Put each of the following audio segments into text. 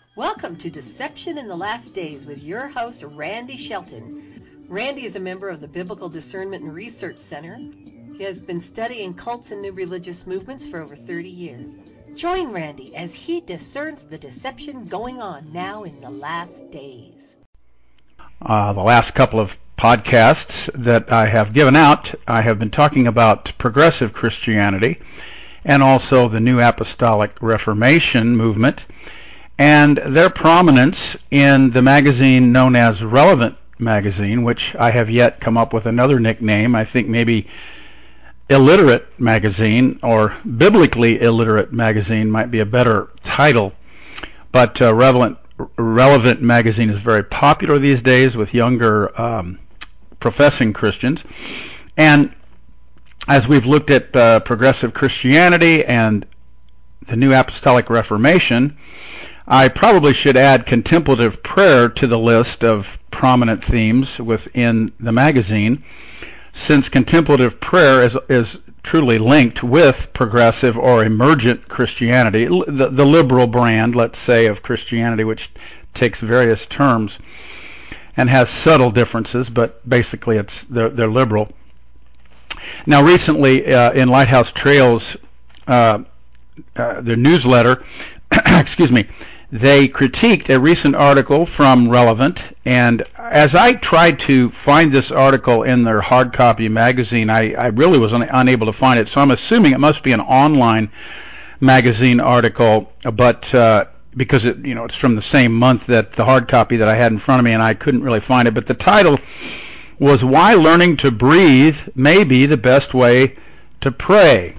Welcome to Deception in the Last Days with your host, Randy Shelton. Randy is a member of the Biblical Discernment and Research Center. He has been studying cults and new religious movements for over 30 years. Join Randy as he discerns the deception going on now in the last days. The last couple of podcasts that I have given out, I have been talking about progressive Christianity and also the New Apostolic Reformation movement and their prominence in the magazine known as Relevant Magazine, which I have yet come up with another nickname. I think maybe Illiterate Magazine or Biblically Illiterate Magazine might be a better title. But Relevant Magazine is very popular these days with younger professing Christians. And as we've looked at progressive Christianity and the New Apostolic Reformation, I probably should add contemplative prayer to the list of prominent themes within the magazine, since contemplative prayer is truly linked with progressive or emergent Christianity, the liberal brand, let's say, of Christianity, which takes various terms and has subtle differences, but basically they're liberal. Now, recently in Lighthouse Trails, their newsletter, excuse me, they critiqued a recent article from Relevant, and as I tried to find this article in their hard copy magazine, I really was unable to find it, so I'm assuming it must be an online magazine article, but because it's from the same month that the hard copy that I had in front of me, and I couldn't really find it. But the title was "Why Learning to Breathe May Be the Best Way to Pray."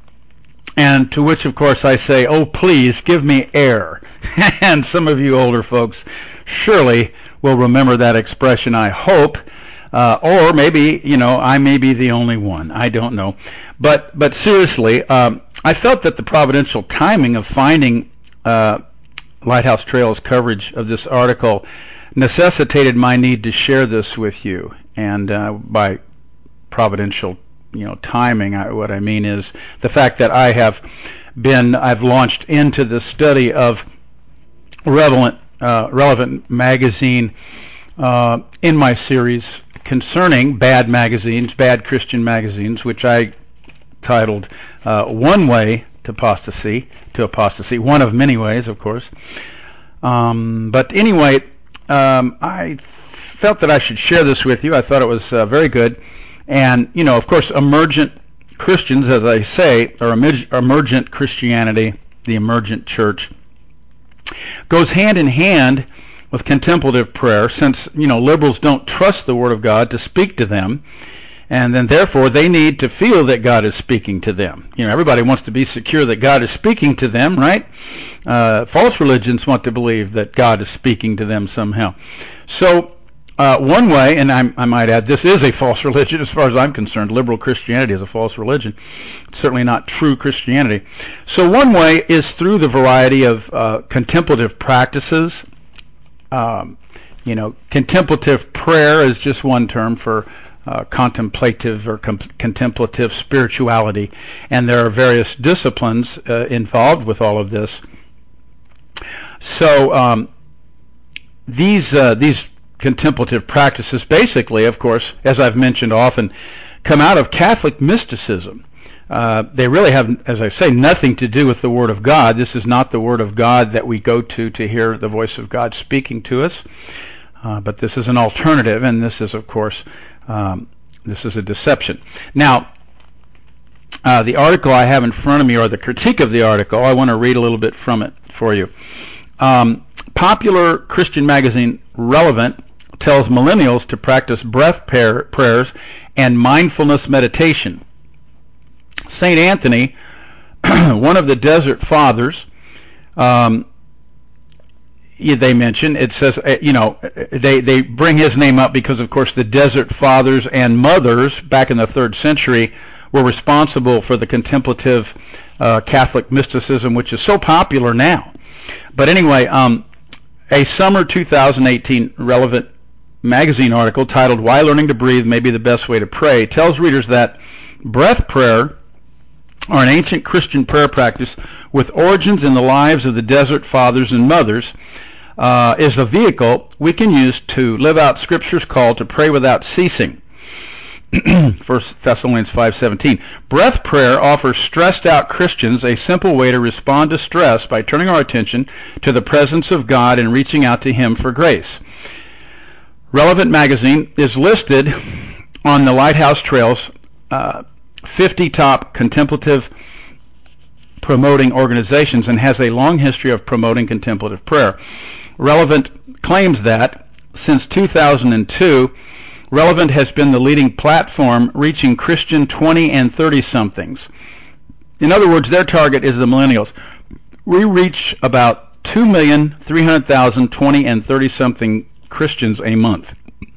And to which, of course, I say, oh, please give me air. And some of you older folks surely will remember that expression, I hope. Or maybe, I may be the only one. I don't know. But seriously, I felt that the providential timing of finding Lighthouse Trails coverage of this article necessitated my need to share this with you. And by providential timing, what I mean is the fact that I've launched into the study of Relevant Magazine in my series concerning bad Christian magazines, which I titled One Way to Apostasy, one of many ways, of course. But anyway, I felt that I should share this with you. I thought it was very good. And, of course, emergent Christians, as I say, or emergent Christianity, the emergent church, goes hand in hand with contemplative prayer, since, liberals don't trust the Word of God to speak to them, and then therefore they need to feel that God is speaking to them. Everybody wants to be secure that God is speaking to them, right? False religions want to believe that God is speaking to them somehow. So, one way, and I might add, this is a false religion as far as I'm concerned. Liberal Christianity is a false religion. It's certainly not true Christianity. So one way is through the variety of contemplative practices. Contemplative prayer is just one term for contemplative or contemplative spirituality, and there are various disciplines involved with all of this. So these contemplative practices basically, of course, as I've mentioned often, come out of Catholic mysticism. They really have, as I say, nothing to do with the Word of God. This is not the Word of God that we go to hear the voice of God speaking to us. But this is an alternative, and this is, of course, this is a deception. Now, the article I have in front of me, or the critique of the article, I want to read a little bit from it for you. Popular Christian magazine Relevant tells millennials to practice breath prayers and mindfulness meditation. St. Anthony, one of the Desert Fathers, they mention, it says, they bring his name up because, of course, the Desert Fathers and Mothers back in the 3rd century were responsible for the contemplative Catholic mysticism, which is so popular now. But anyway, a summer 2018 Relevant magazine article titled "Why Learning to Breathe May Be the Best Way to Pray" tells readers that breath prayer are an ancient Christian prayer practice with origins in the lives of the desert fathers and mothers, is a vehicle we can use to live out Scripture's call to pray without ceasing. 1 Thessalonians 5:17. Breath prayer offers stressed-out Christians a simple way to respond to stress by turning our attention to the presence of God and reaching out to Him for grace. Relevant Magazine is listed on the Lighthouse Trail's 50 top contemplative promoting organizations and has a long history of promoting contemplative prayer. Relevant claims that since 2002, Relevant has been the leading platform reaching Christian 20 and 30-somethings. In other words, their target is the millennials. We reach about 2,300,000 20 and 30-something Christians a month.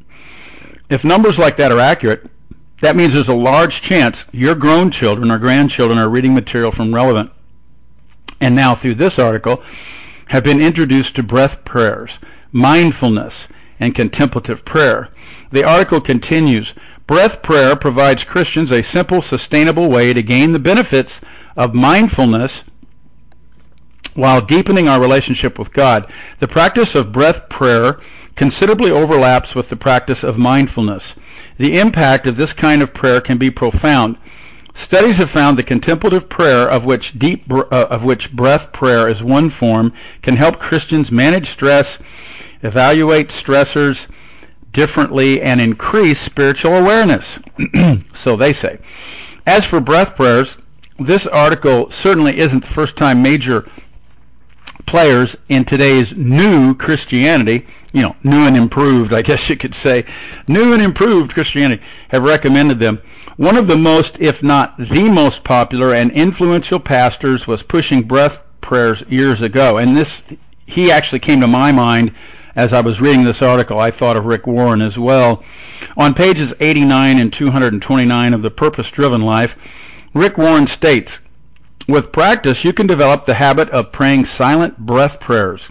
If numbers like that are accurate, that means there's a large chance your grown children or grandchildren are reading material from Relevant, and now through this article have been introduced to breath prayers, mindfulness, and contemplative prayer. The article continues, breath prayer provides Christians a simple, sustainable way to gain the benefits of mindfulness while deepening our relationship with God. The practice of breath prayer considerably overlaps with the practice of mindfulness. The impact of this kind of prayer can be profound. Studies have found that contemplative prayer, of which breath prayer is one form, can help Christians manage stress, evaluate stressors differently, and increase spiritual awareness. So they say. As for breath prayers, this article certainly isn't the first time major players in today's new Christianity, new and improved, I guess you could say, new and improved Christianity, have recommended them. One of the most, if not the most popular and influential pastors was pushing breath prayers years ago. And he actually came to my mind as I was reading this article. I thought of Rick Warren as well. On pages 89 and 229 of The Purpose-Driven Life, Rick Warren states, with practice, you can develop the habit of praying silent breath prayers.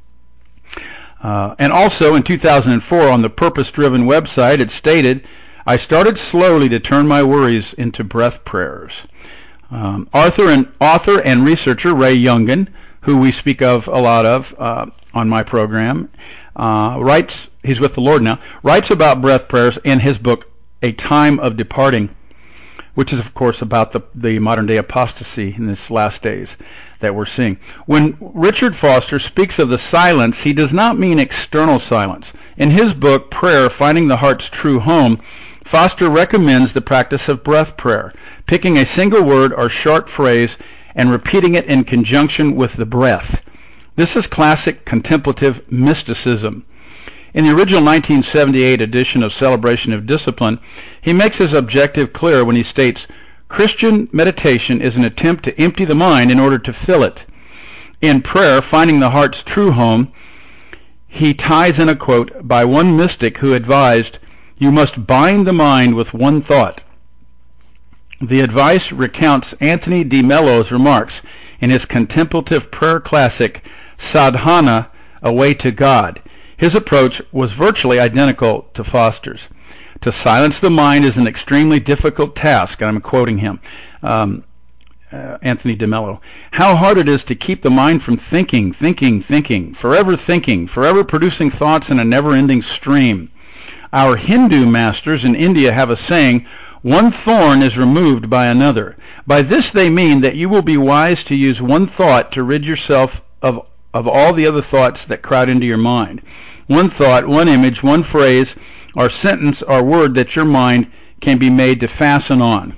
And also in 2004 on the Purpose-Driven website, it stated, I started slowly to turn my worries into breath prayers. Author and researcher Ray Youngin, who we speak of a lot of on my program, writes, he's with the Lord now, writes about breath prayers in his book, A Time of Departing, which is, of course, about the modern-day apostasy in this last days that we're seeing. When Richard Foster speaks of the silence, he does not mean external silence. In his book, Prayer, Finding the Heart's True Home, Foster recommends the practice of breath prayer, picking a single word or short phrase and repeating it in conjunction with the breath. This is classic contemplative mysticism. In the original 1978 edition of Celebration of Discipline, he makes his objective clear when he states, Christian meditation is an attempt to empty the mind in order to fill it. In Prayer, Finding the Heart's True Home, he ties in a quote by one mystic who advised, you must bind the mind with one thought. The advice recounts Anthony de Mello's remarks in his contemplative prayer classic, Sadhana, A Way to God. His approach was virtually identical to Foster's. To silence the mind is an extremely difficult task, and I'm quoting him, Anthony de Mello. How hard it is to keep the mind from thinking, forever producing thoughts in a never-ending stream. Our Hindu masters in India have a saying, one thorn is removed by another. By this they mean that you will be wise to use one thought to rid yourself of all the other thoughts that crowd into your mind. One thought, one image, one phrase, or sentence or word that your mind can be made to fasten on.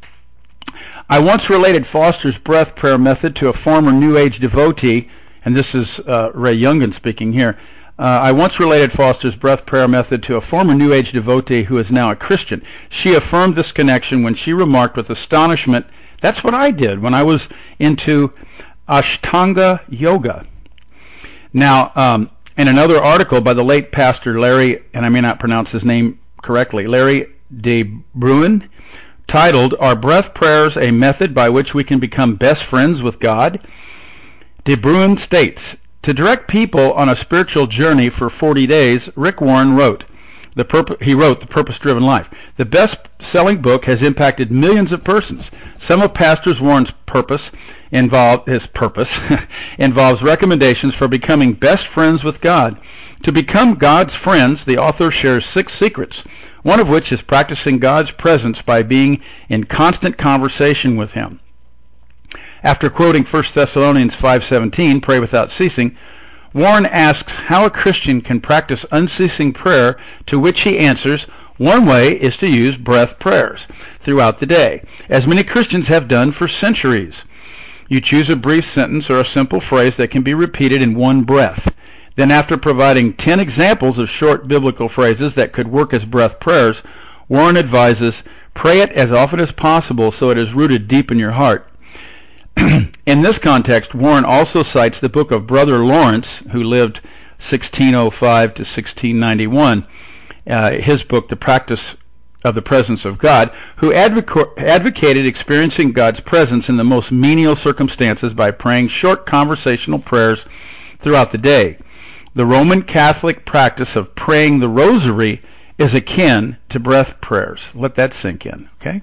I once related Foster's breath prayer method to a former New Age devotee, and this is Ray Youngin speaking here. I once related Foster's breath prayer method to a former New Age devotee who is now a Christian. She affirmed this connection when she remarked with astonishment, that's what I did when I was into Ashtanga Yoga. Now, in another article by the late pastor Larry, and I may not pronounce his name correctly, Larry de Bruin, titled, Are Breath Prayers a Method by Which We Can Become Best Friends with God? De Bruin states, to direct people on a spiritual journey for 40 days, Rick Warren wrote, He wrote The Purpose-Driven Life. The best-selling book has impacted millions of persons. Some of Pastor Warren's purpose involves recommendations for becoming best friends with God. To become God's friends, the author shares 6 secrets, one of which is practicing God's presence by being in constant conversation with Him. After quoting 1 Thessalonians 5:17, pray without ceasing, Warren asks how a Christian can practice unceasing prayer, to which he answers, one way is to use breath prayers throughout the day, as many Christians have done for centuries. You choose a brief sentence or a simple phrase that can be repeated in one breath. Then, after providing 10 examples of short biblical phrases that could work as breath prayers, Warren advises, pray it as often as possible so it is rooted deep in your heart. In this context, Warren also cites the book of Brother Lawrence, who lived 1605 to 1691, his book, The Practice of the Presence of God, who advocated experiencing God's presence in the most menial circumstances by praying short conversational prayers throughout the day. The Roman Catholic practice of praying the rosary is akin to breath prayers. Let that sink in, okay?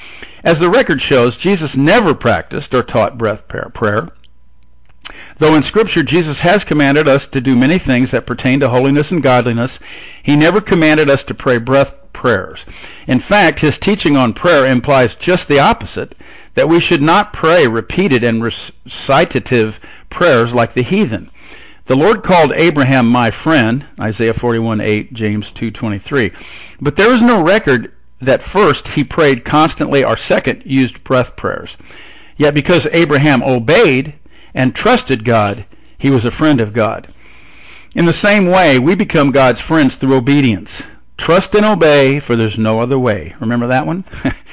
As the record shows, Jesus never practiced or taught breath prayer. Though in Scripture Jesus has commanded us to do many things that pertain to holiness and godliness, He never commanded us to pray breath prayers. In fact, His teaching on prayer implies just the opposite, that we should not pray repeated and recitative prayers like the heathen. The Lord called Abraham my friend, Isaiah 41:8, James 2:23. But there is no record that first he prayed constantly or second used breath prayers. Yet because Abraham obeyed and trusted God, he was a friend of God. In the same way, we become God's friends through obedience. Trust and obey, for there's no other way. Remember that one?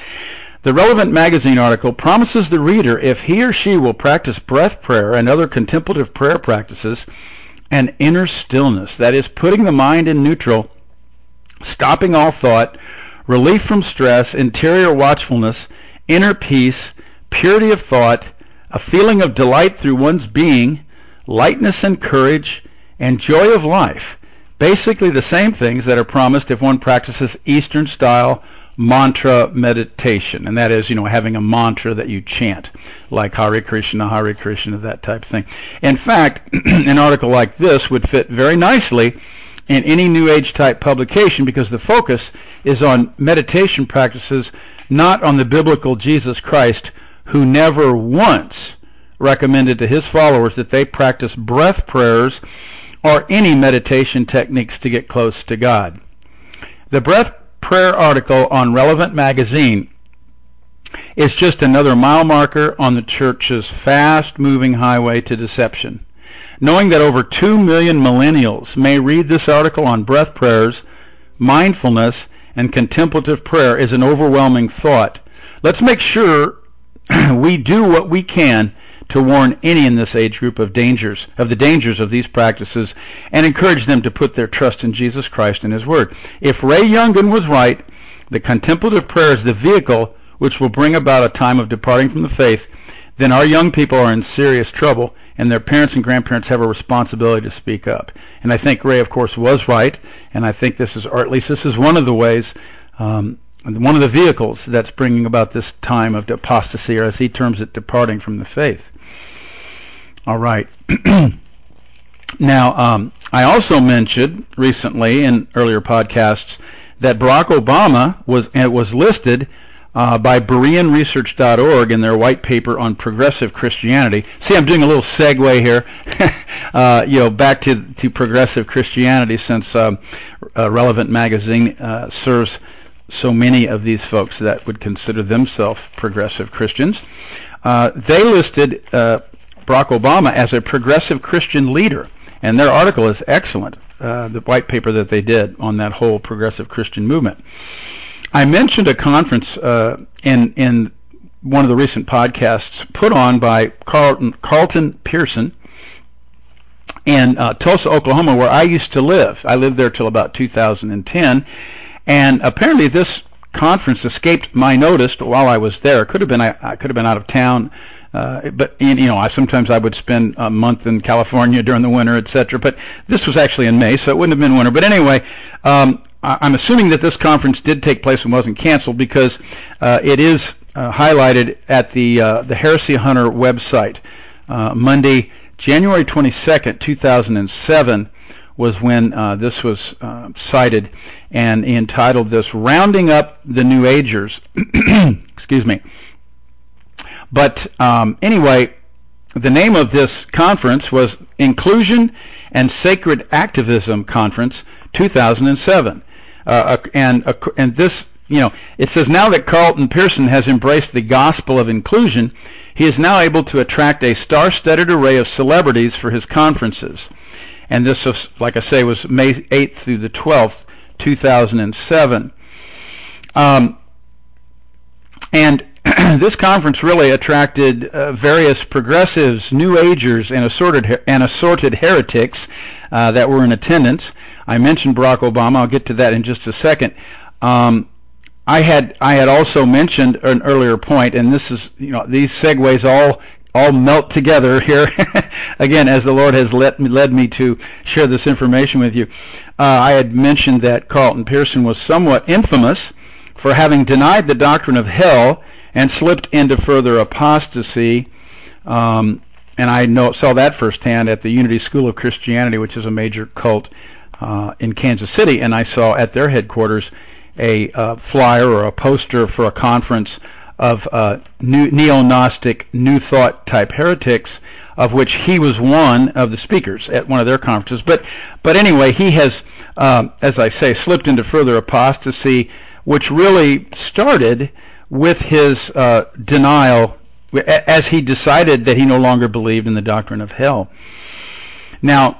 The Relevant Magazine article promises the reader, if he or she will practice breath prayer and other contemplative prayer practices, an inner stillness, that is, putting the mind in neutral, stopping all thought, relief from stress, interior watchfulness, inner peace, purity of thought, a feeling of delight through one's being, lightness and courage, and joy of life. Basically the same things that are promised if one practices Eastern-style mantra meditation, and that is, having a mantra that you chant, like Hare Krishna, that type of thing. In fact, an article like this would fit very nicely in any New Age type publication because the focus is on meditation practices, not on the biblical Jesus Christ, who never once recommended to his followers that they practice breath prayers or any meditation techniques to get close to God. The breath prayer article on Relevant Magazine is just another mile marker on the church's fast-moving highway to deception. Knowing that over 2 million millennials may read this article on breath prayers, mindfulness, and contemplative prayer is an overwhelming thought. Let's make sure we do what we can to warn any in this age group of the dangers of these practices, and encourage them to put their trust in Jesus Christ and His Word. If Ray Youngin was right, the contemplative prayer is the vehicle which will bring about a time of departing from the faith, then our young people are in serious trouble, and their parents and grandparents have a responsibility to speak up. And I think Ray, of course, was right, and I think this is, or at least this is one of the ways, one of the vehicles that's bringing about this time of apostasy, or as he terms it, departing from the faith. All right. Now, I also mentioned recently in earlier podcasts that Barack Obama was listed by BereanResearch.org in their white paper on progressive Christianity. See, I'm doing a little segue here, back to progressive Christianity, since Relevant Magazine serves so many of these folks that would consider themselves progressive Christians. They listed Barack Obama as a progressive Christian leader, and their article is excellent, the white paper that they did on that whole progressive Christian movement. I mentioned a conference in one of the recent podcasts put on by Carlton Pearson in Tulsa, Oklahoma, where I used to live. I lived there till about 2010, and apparently this conference escaped my notice while I was there. I could have been out of town, but sometimes I would spend a month in California during the winter, etc. But this was actually in May, so it wouldn't have been winter. But anyway, I'm assuming that this conference did take place and wasn't canceled because it is highlighted at the Heresy Hunter website. Monday, January 22nd, 2007 was when this was cited, and he entitled this "Rounding Up the New Agers." Excuse me. But anyway, the name of this conference was Inclusion and Sacred Activism Conference 2007. And this, it says, now that Carlton Pearson has embraced the gospel of inclusion, he is now able to attract a star-studded array of celebrities for his conferences. And this, was, like I say, was May 8th through the 12th, 2007. And this conference really attracted various progressives, New Agers, and assorted heretics that were in attendance. I mentioned Barack Obama. I'll get to that in just a second. I had also mentioned an earlier point, and this is, these segues all melt together here again as the Lord has led me to share this information with you. I had mentioned that Carlton Pearson was somewhat infamous for having denied the doctrine of hell and slipped into further apostasy. And I saw that firsthand at the Unity School of Christianity, which is a major cult in Kansas City, and I saw at their headquarters a flyer or a poster for a conference of neo-Gnostic, New Thought type heretics, of which he was one of the speakers at one of their conferences. But anyway, he has, as I say, slipped into further apostasy, which really started with his denial, as he decided that he no longer believed in the doctrine of hell. Now,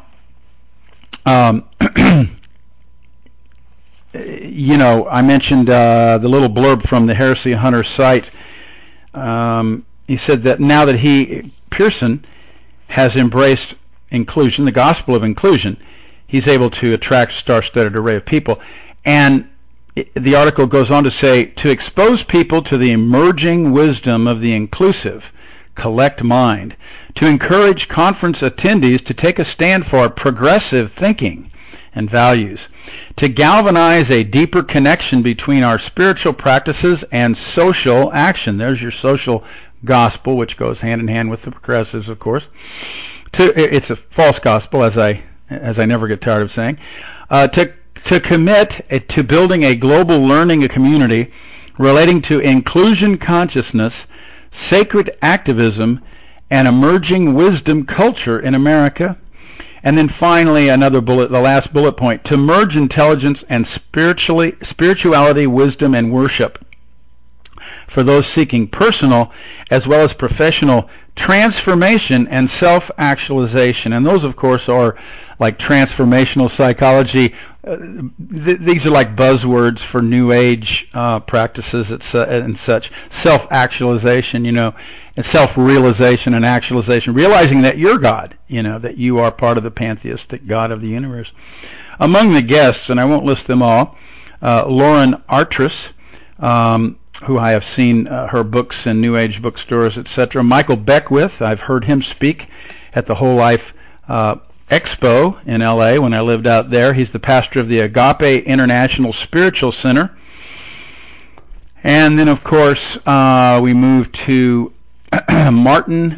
I mentioned the little blurb from the Heresy Hunter site. He said that now that Pearson has embraced inclusion, the gospel of inclusion, he's able to attract a star-studded array of people. And the article goes on to say, to expose people to the emerging wisdom of the inclusive, collect mind, to encourage conference attendees to take a stand for progressive thinking and values, to galvanize a deeper connection between our spiritual practices and social action. There's your social gospel, which goes hand in hand with the progressives, of course. It's a false gospel, as I never get tired of saying. To commit to building a global learning community relating to inclusion consciousness, sacred activism, and emerging wisdom culture in America. And then finally, the last bullet point, to merge intelligence and spirituality, wisdom, and worship for those seeking personal as well as professional transformation and self-actualization. And those, of course, are like transformational psychology. These are like buzzwords for New Age practices and such. Self-actualization, and self-realization and actualization, realizing that you're God, that you are part of the pantheistic God of the universe. Among the guests, and I won't list them all, Lauren Artris, who I have seen her books in New Age bookstores, etc. Michael Beckwith, I've heard him speak at the Whole Life Expo in LA when I lived out there. He's the pastor of the Agape International Spiritual Center. And then, of course, we moved to Martin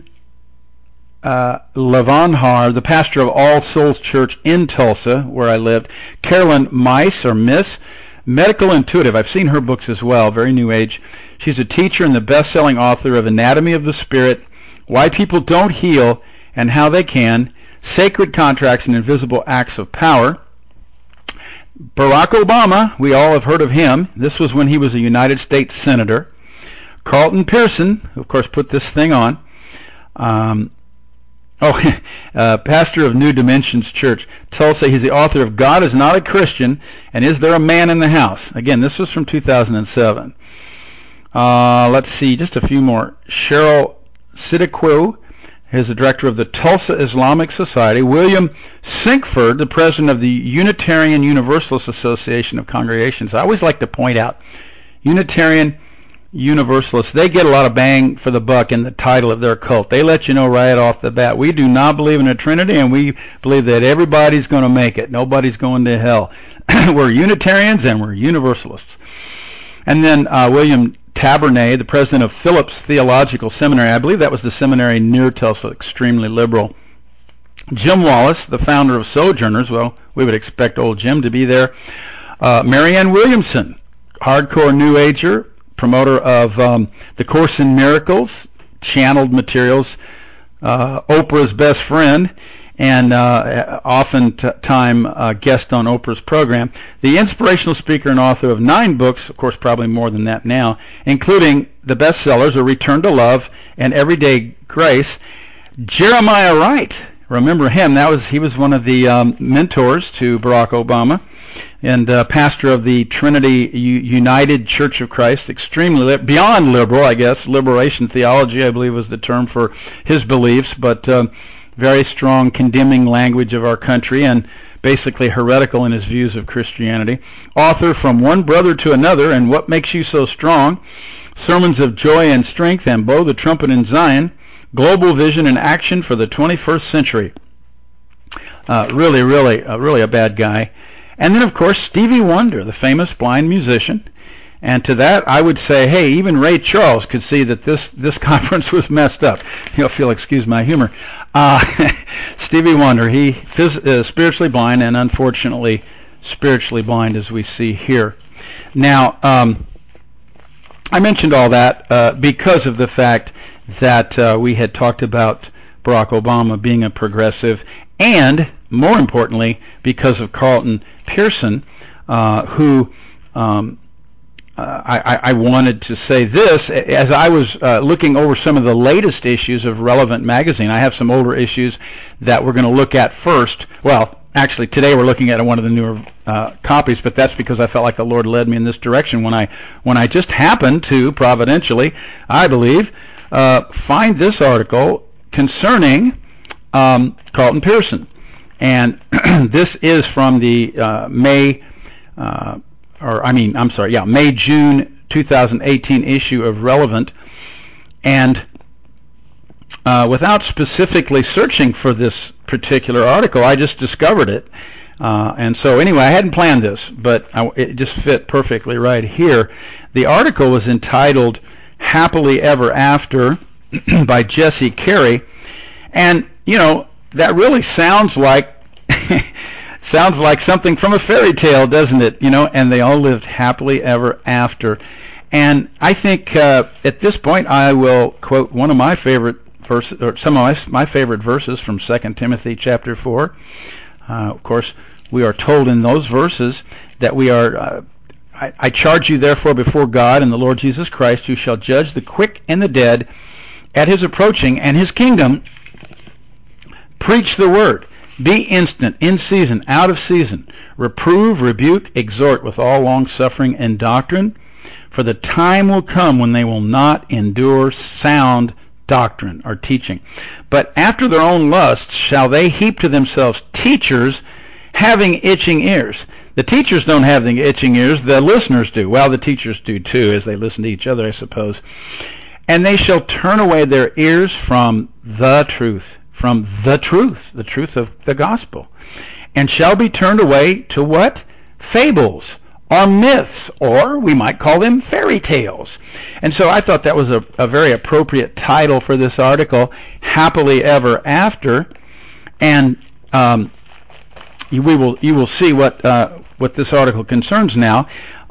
Lavanhar, the pastor of All Souls Church in Tulsa, where I lived. Carolyn Mice, or Miss, medical intuitive. I've seen her books as well, very New Age. She's a teacher and the best-selling author of Anatomy of the Spirit, Why People Don't Heal and How They Can, Sacred Contracts and Invisible Acts of Power. Barack Obama, we all have heard of him. This was when he was a United States Senator. Carlton Pearson, who of course put this thing on. Pastor of New Dimensions Church, Tulsa. He's the author of God is Not a Christian, and Is There a Man in the House? Again, this was from 2007. Let's see, just a few more. Cheryl Siddiqui is the director of the Tulsa Islamic Society. William Sinkford, the president of the Unitarian Universalist Association of Congregations. I always like to point out, Unitarian Universalists, they get a lot of bang for the buck in the title of their cult. They let you know right off the bat, we do not believe in a Trinity, and we believe that everybody's going to make it. Nobody's going to hell. we're Unitarians and we're Universalists. And then William Tabernet, the president of Phillips Theological Seminary, I believe that was the seminary near Tulsa, extremely liberal. Jim Wallace, the founder of Sojourners, well, we would expect old Jim to be there. Marianne Williamson, hardcore New Ager, promoter of The Course in Miracles, channeled materials, Oprah's best friend, and oftentimes guest on Oprah's program. The inspirational speaker and author of 9 books, of course probably more than that now, including the bestsellers, A Return to Love and Everyday Grace. Jeremiah Wright, remember him, he was one of the mentors to Barack Obama, and pastor of the Trinity United Church of Christ, extremely beyond liberal, I guess. Liberation theology, I believe, was the term for his beliefs, but very strong condemning language of our country and basically heretical in his views of Christianity. Author From One Brother to Another and What Makes You So Strong, Sermons of Joy and Strength, and Blow the Trumpet in Zion, Global Vision and Action for the 21st Century. Really a bad guy. And then, of course, Stevie Wonder, the famous blind musician. And to that, I would say, hey, even Ray Charles could see that this conference was messed up. If you'll excuse my humor. Stevie Wonder, he is spiritually blind, and unfortunately spiritually blind, as we see here. Now, I mentioned all that because of the fact that we had talked about Barack Obama being a progressive, and more importantly, because of Carlton Pearson, who I wanted to say this as I was looking over some of the latest issues of Relevant Magazine. I have some older issues that we're going to look at first. Well, actually, today we're looking at one of the newer copies, but that's because I felt like the Lord led me in this direction when I just happened to, providentially, I believe, find this article concerning Carlton Pearson. And this is from the May-June 2018 issue of Relevant. And without specifically searching for this particular article, I just discovered it. And so anyway, I hadn't planned this, but it just fit perfectly right here. The article was entitled Happily Ever After by Jesse Carey. And, that really sounds like something from a fairy tale, doesn't it? And they all lived happily ever after. And I think at this point I will quote one of my favorite verses, or some of my favorite verses from 2 Timothy chapter 4. Of course, we are told in those verses that we are, I charge you therefore before God and the Lord Jesus Christ, who shall judge the quick and the dead at his approaching and his kingdom. Preach the word. Be instant, in season, out of season. Reprove, rebuke, exhort with all long-suffering and doctrine. For the time will come when they will not endure sound doctrine or teaching. But after their own lusts shall they heap to themselves teachers having itching ears. The teachers don't have the itching ears. The listeners do. Well, the teachers do too, as they listen to each other, I suppose. And they shall turn away their ears from the truth the truth of the gospel, and shall be turned away to what? Fables or myths, or we might call them fairy tales. And so I thought that was a very appropriate title for this article, Happily Ever After. And you will see what this article concerns now.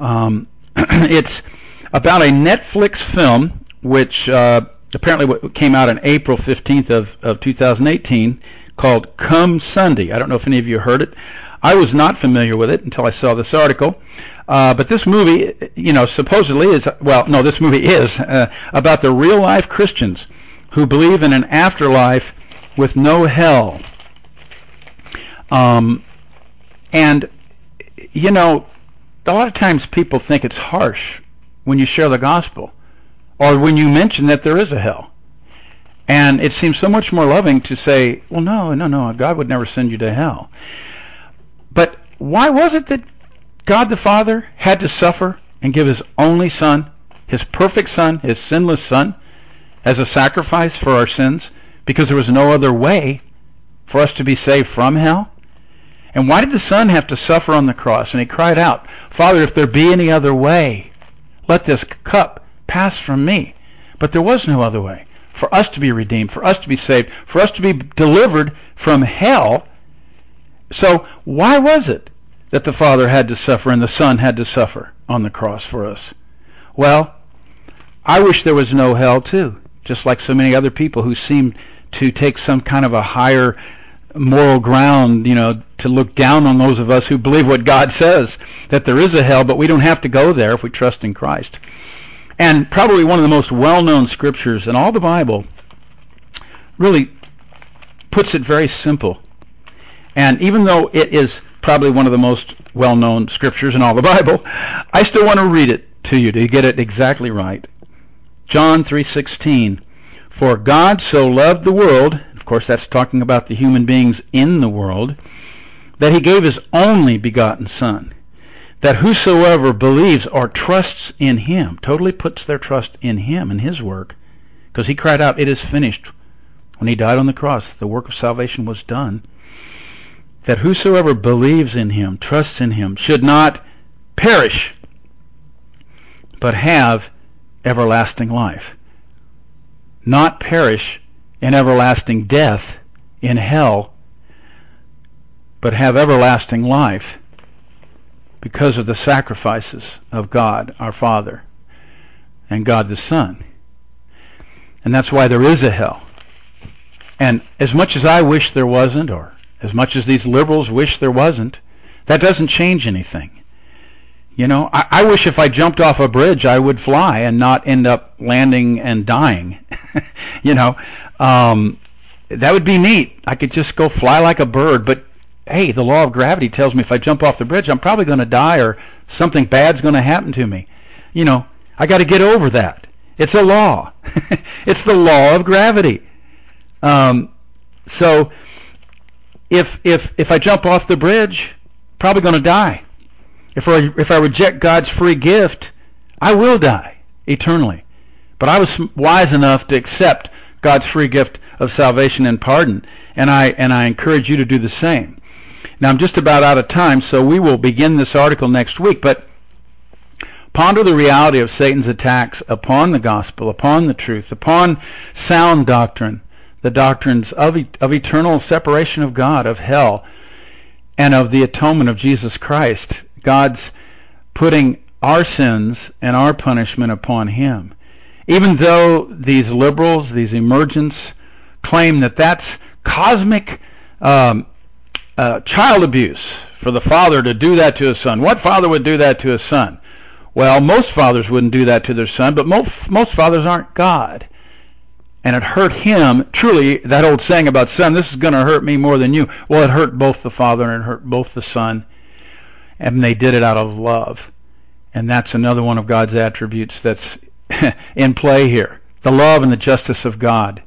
It's about a Netflix film which apparently came out on April 15th of 2018, called Come Sunday. I don't know if any of you heard it. I was not familiar with it until I saw this article. But this movie, supposedly is, this movie is about the real-life Christians who believe in an afterlife with no hell. And, a lot of times people think it's harsh when you share the gospel, or when you mention that there is a hell. And it seems so much more loving to say, well, no, God would never send you to hell. But why was it that God the Father had to suffer and give his only Son, his perfect Son, his sinless Son, as a sacrifice for our sins? Because there was no other way for us to be saved from hell. And why did the Son have to suffer on the cross? And he cried out, Father, if there be any other way, let this cup pass from me. But there was no other way. For us to be redeemed, for us to be saved, for us to be delivered from hell. So why was it that the Father had to suffer and the Son had to suffer on the cross for us? Well, I wish there was no hell too, just like so many other people who seem to take some kind of a higher moral ground, to look down on those of us who believe what God says, that there is a hell, but we don't have to go there if we trust in Christ. And probably one of the most well-known scriptures in all the Bible really puts it very simple. And even though it is probably one of the most well-known scriptures in all the Bible, I still want to read it to you to get it exactly right. John 3:16, for God so loved the world, of course that's talking about the human beings in the world, that he gave his only begotten Son, that whosoever believes or trusts in him, totally puts their trust in him and his work, because he cried out, it is finished. When he died on the cross, the work of salvation was done. That whosoever believes in him, trusts in him, should not perish, but have everlasting life. Not perish in everlasting death in hell, but have everlasting life because of the sacrifices of God our Father and God the Son. And that's why there is a hell. And as much as I wish there wasn't, or as much as these liberals wish there wasn't, that doesn't change anything. I wish if I jumped off a bridge I would fly and not end up landing and dying. That would be neat. I could just go fly like a bird, but hey, the law of gravity tells me if I jump off the bridge I'm probably going to die or something bad's going to happen to me. I got to get over that. It's a law. It's the law of gravity. So if I jump off the bridge, probably going to die. If I reject God's free gift, I will die eternally. But I was wise enough to accept God's free gift of salvation and pardon, and I encourage you to do the same. Now I'm just about out of time, so we will begin this article next week, but ponder the reality of Satan's attacks upon the gospel, upon the truth, upon sound doctrine, the doctrines of eternal separation of God, of hell, and of the atonement of Jesus Christ. God's putting our sins and our punishment upon him. Even though these liberals, these emergents, claim that that's cosmic child abuse for the father to do that to his son. What father would do that to his son? Well, most fathers wouldn't do that to their son, but most fathers aren't God. And it hurt him, truly, that old saying about son, this is going to hurt me more than you. Well, it hurt both the father and it hurt both the son. And they did it out of love. And that's another one of God's attributes that's in play here. The love and the justice of God.